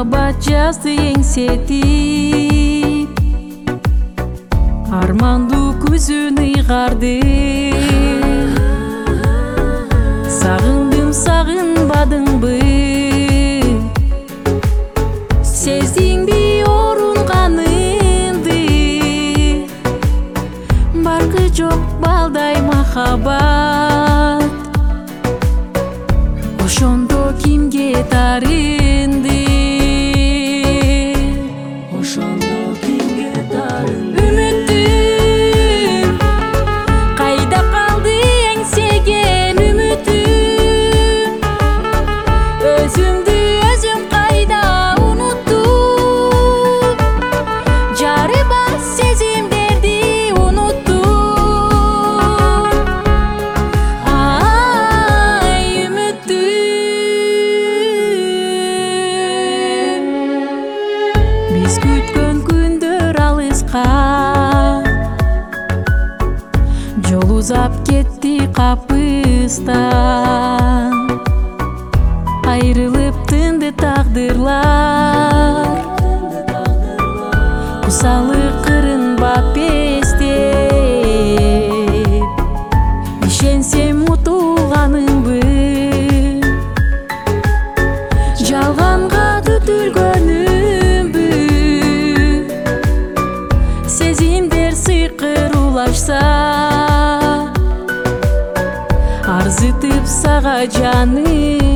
махаббат жазды эңсетип, армандуу күзүн ыйгарды. Сагындым, сагынбадыңбы, сездиңби орунганымды? Баркы жок балдай махаббат, ошондо кимге тарынды? Ошондо кимге тарынды? Үмүтүм кайда калды, эңсеген үмүтүм? Өзүмдү өзүм кайда уnuттум? Жары бар сезимдерди уnuттум. Ай, үмүтүм, биз күткөн күндөр алыска, жол узап кетти капыстан. Айрылып тынды тагдырлар, кусалык кырынбап эстеп. Ишенсем утулганыңбы, жалганга түтүлгөнүмбү? Сезимдер сыйкыруулашса, арзытып сага жаным.